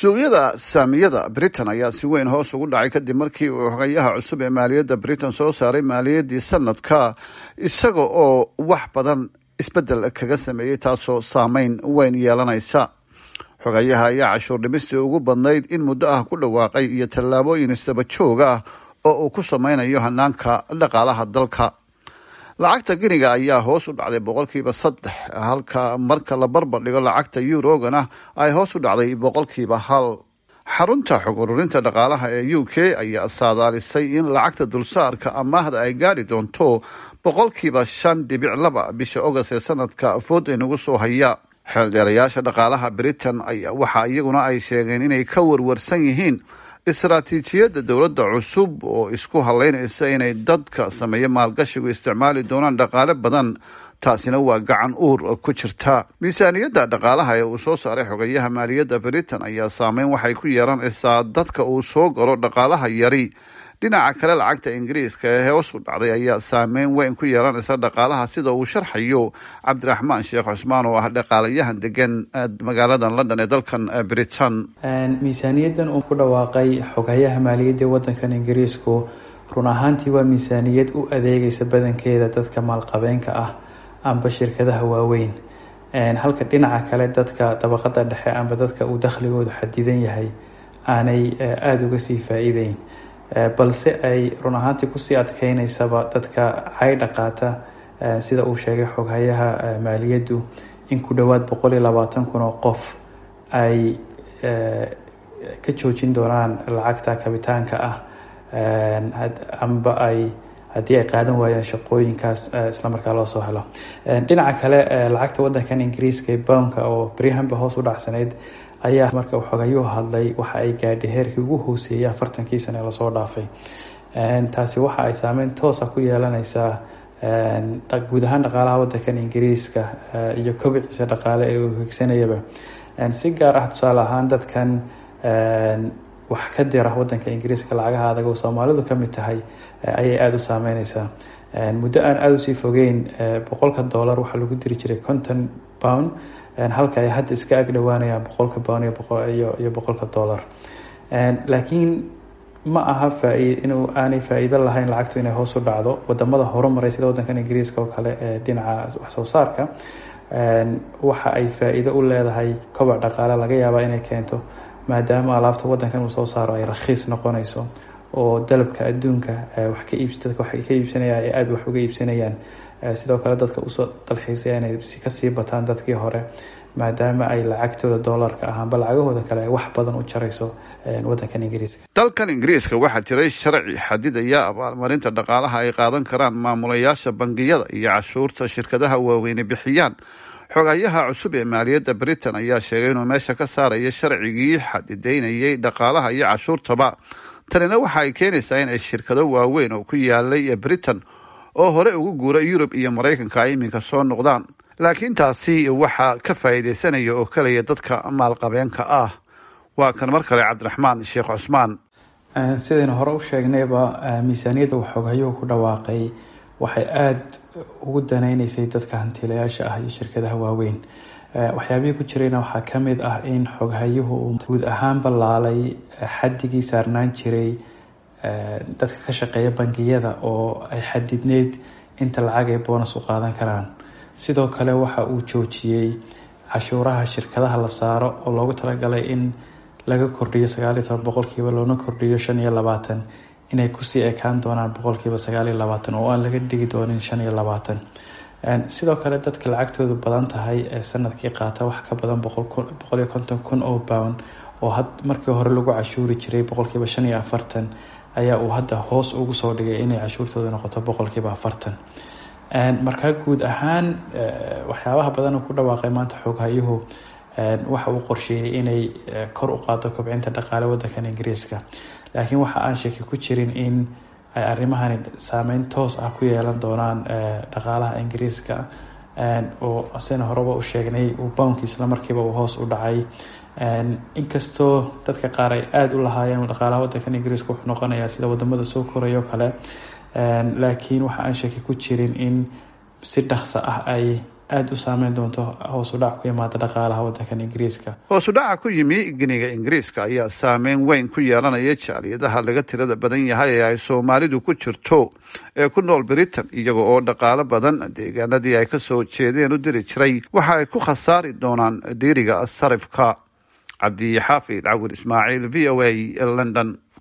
suuqyada saamiyada Britain ayaa si weyn hoos ugu dhacay kadib markii uu xogayaha cusub ee maaliyadda Britain soo saaray maaliyaddii sanadka isaga oo wax badan isbedel kaga sameeyay taasoo saameyn weyn yeelanaysa. Xogayaha ayaa cashuur dhimista ugu badnayd in muddo ah ku dhawaaqay iyo tallaabooyin isdaba joog ah oo uu ku sameynayo hanaanka dhaqaalaha dalka. Lacagta Giniga ayaa hoos u dhacday 3%, halka marka la barbar dhigo lacagta Eurogana ay hoos u dhacday 1%. Xarunta xog ururinta dhaqaalaha ee UK ayaa saadaalisay in lacagta dulsaarka amaahda ay gaari doonto 5.2% bisha August ee sanadka fooda inagu soo haya. Xeeldheerayaasha dhaqaalaha Britain ayaa waxa iyaguna ay sheegeen inay ka warwarsan yihiin istaraatiijiyadda dowladda cusub oo isku haleynaysa inay dadka sameeya maalgashigu isticmaali doonaan dhaqaale badan. Taasina waa gacan uur ku jirta. Miisaaniyadda dhaqaalaha ee uu soo saaray xogayaha maaliyadda Britain ayaa saameyn waxay ku yeelanaysaa dadka uu soo galo dhaqaalaha yari. Dhinaca kale lacagta Ingiriiska ee hoos u dhacday ayaa saameyn weyn ku yeelanaysa dhaqaalaha sida uu sharxayo Cabdiraxmaan Sheekh Cusmaan oo ah dhaqaalayahan degan magaalada London ee dalkan Britain. Miisaaniyaddan uu ku dhawaaqay xogayaha maaliyadda waddankan Ingiriisku run ahaantii waa miisaaniyad u adeegaysa badankeeda dadka maalqabeenka ah amba shirkadaha waaweyn, halka dhinaca kale dadka dabaqada dhexe amba dadka uu dakhligoodu xadidan yahay aanay aada uga sii faa'iideyn, balse ay run ahaantii kusii adkeynaysaba dadka caydha qaata. Sida uu sheegay xoghayaha maaliyaddu in ku dhowaad 120,000 oo qof ay ka joojin doonaan lacagta kabitaanka ah amba haddii ay qaadan waayaan shaqooyinkaas islamarkaa loo soo helo. Dhinaca kale lacagta waddankan Ingiriiska ee poundka oo beryahanba hoos u dhacsanayd ayaa marka uu xogayuhu hadlay waxa ay gaadhay heerkii ugu hooseeyay 40 sano ee lasoo dhaafay. Taasi waxa ay saameyn toos ah ku yeelanaysaa guud ahaan dhaqaalaha waddankan Ingiriiska iyo kobiciisa dhaqaale ee uu higsanayaba. Si gaar ah tusaale ahaan dadkan wax ka dira waddanka Ingiriiska lacagaha adag oo Soomaalidu ka mid tahay ayay aada u saameynaysaa. Muddo aan aada usii fogeyn $100 waxaa lagu diri jiray £50, halka ay hadda iska ag dhowaanayaan £100 iyo $100. Laakiin ma aha inuu aanay faa'iido lahayn lacagtu inay hoos u dhacdo. Wadamada horumaray sida waddankan Ingiriiska oo kale ee dhinaca wax soo saarka waxa ay faa'iido u leedahay koboc dhaqaale laga yaabaa inay keento maadaama alaabta waddankan uu soo saaro ay rakhiis noqonayso oo dalabka adduunka wax ka iibsanaya ay aada wax uga iibsanayaan. Sidoo kale dadka usoo dalxiisaya inay kasii bataan dadkii hore maadaama ay lacagtooda doolarka ahaanba lacagahooda kale ay wax badan u jarayso waddankan Ingiriiska. Dalkan Ingiriiska waxaa jiray sharci xadidaya abaalmarinta dhaqaalaha ay qaadan karaan maamulayaasha bangiyada iyo cashuurta shirkadaha waaweyn bixiyaan. Xogayaha cusub ee maaliyadda Britain ayaa sheegay inuu meesha ka saarayo sharcigii xadidaynayay dhaqaalaha iyo cashuurtaba. Tanina waxa ay keenaysaa in ay shirkado waaweyn oo ku yaalay Britain oo hore ugu guuray Yurub iyo Mareykanka ay iminka soo noqdaan. Laakiin taasi waxaa ka faa'iideysanaya oo kaliya dadka maalqabeenka ah. Waa kan mar kale Cabdiraxmaan Sheekh Cusmaan. Sidayna hore u sheegnayba miisaaniyadda uu xogayuhu ku dhawaaqay waxay aada ugu danaynaysay dadka hantiilayaasha ah iyo shirkadaha waaweyn. Waxyaabihii ku jirayna waxaa ka mid ah in xoghayuhu uu guud ahaan ballaalay xaddigii saarnaan jiray dadka ka shaqeeya bangiyada oo ay xadidneyd inta lacag ay bonus u qaadan karaan. Sidoo kale waxa uu joojiyey cashuuraha shirkadaha la saaro oo loogu talagalay in laga kordhiyo 19% loona kordhiyo 25%, inay kusii ekaan doonaan 9% oo aan laga dhigi doonin 25%. Sidoo kale dadka lacagtoodu badan tahay ee sanadkii qaata wax ka badan 150,000 oo pound oo markii hore lagu cashuuri jiray 45%, ayaa uu hadda hoos ugu soo dhigay inay cashuurtooda noqoto 40%. Markaa guud ahaan waxyaabaha badan uu ku dhawaaqay maanta xoghayuhu waxa uu qorsheeyay inay kor u qaado kobcinta dhaqaale waddankan Ingiriiska. Laakiin waxa aan shaki ku jirin in ay arrimahani saameyn toos ah ku yeelan doonaan dhaqaalaha Ingiriiska oo asina horeba u sheegnay uu poundki isla markiiba uu hoos u dhacay. Inkastoo dadka qaar ay aada u lahaayeen dhaqaalaha waddankan Ingiriiska wuxuu noqonayaa sida wadamada soo koraya oo kale, laakiin waxa aan shaki ku jirin in si dhaqso ah ay aada u saameyn doonto hoos u dhac ku yimaada dhaqaalaha waddankan ingiriiska. hoos u dhaca ku yimi giniga ingiriiska ayaa saameyn weyn ku yeelanaya jaaliyadaha laga tirada badan yahay ee ay soomaalidu ku jirto ee ku nool Britain, iyaga oo dhaqaalo badan deegaanadii ay kasoo jeedeen u diri jiray waxa ay ku khasaari doonaan dhiiriga sarifka. Cabdi Xaafid Cawir Ismaaciil, VOA, London.